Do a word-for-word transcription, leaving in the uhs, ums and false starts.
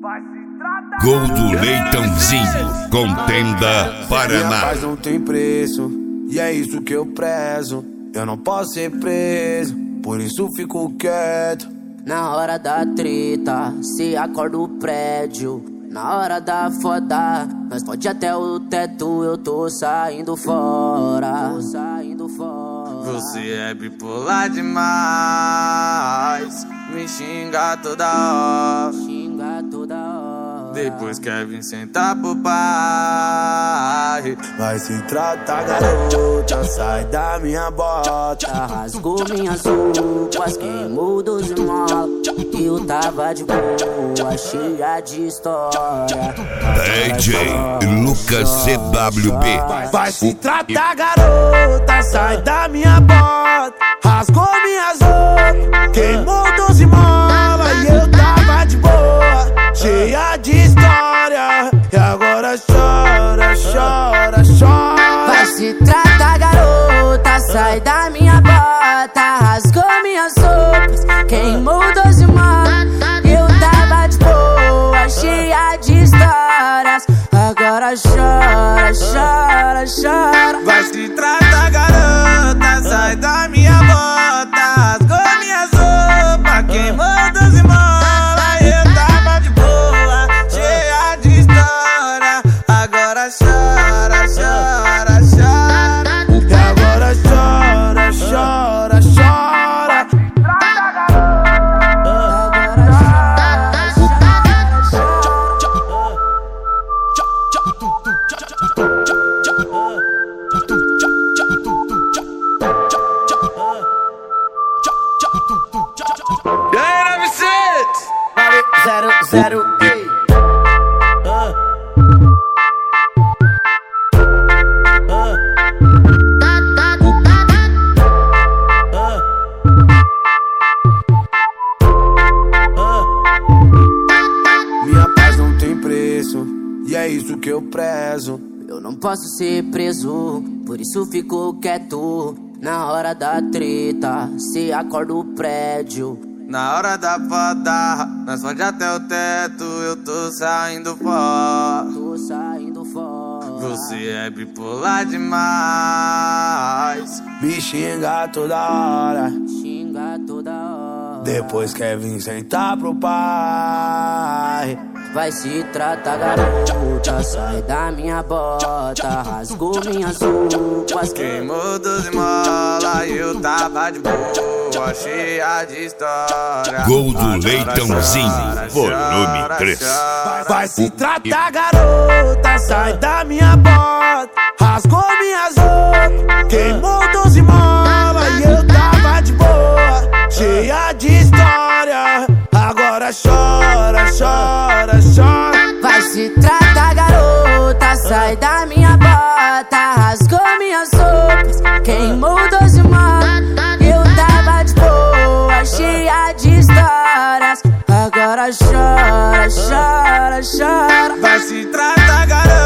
Gol do Leitãozinho, Contenda, Paraná. Minha paz não tem preço, e é isso que eu prezo. Eu não posso ser preso, por isso fico quieto. Na hora da treta, se acorda o prédio. Na hora da foda, nós pode até o teto. Eu tô saindo fora, tô saindo fora. Você é bipolar demais, me xinga toda hora, xinga toda hora. Depois quer vir sentar pro pai. Vai se tratar, garota, sai da minha bota. Rasgou minhas roupas, queimou doze molas. Eu tava de boa, cheia de história. D J Lucas C W B. Vai se tratar, garota, sai da minha bota. Rasgou minhas roupas, queimou doze molas. E eu tava de boa, cheia de história. E agora chora, chora, chora. Vai se tratar, garota, sai da minha bota. Rasgou minhas roupas, queimou doze molas. Eu tava de boa, cheia de histórias. Agora chora, chora, chora. Vai se tratar, garota, sai da minha bota. Rasgou minhas roupas, queimou doze molas. Eu tava de boa, cheia de história. Agora chora, chora, chora. E agora chora, chora, chora. E aí, nove seis? Zero, zero, ei. Minha paz não tem preço, e é isso que eu prezo. Eu não posso ser preso, por isso fico quieto. Na hora da treta, se acorda o prédio. Na hora da foda, nós pode até o teto. Eu tô saindo fora, Tô saindo fora. você é bipolar demais. Me xinga toda hora, Xinga toda hora. depois quer vir sentar pro pai. Vai se tratar, garota, sai da minha bota. Rasgou minhas roupas, Queimou doze molas e eu tava de boa, cheia de história. Gol do Agora Leitãozinho, chora, volume chora, três. chora. Vai se tratar, garota, sai da minha bota. Rasgou minhas roupas, queimou doze molas. E eu tava de boa, cheia de história. Agora chora, chora, chora. vai se tratar, garota, sai da minha bota. Rasgou minhas roupas, queimou doze molas. Eu tava de boa, cheia de histórias. Agora chora, chora, chora. Vai se tratar, garota.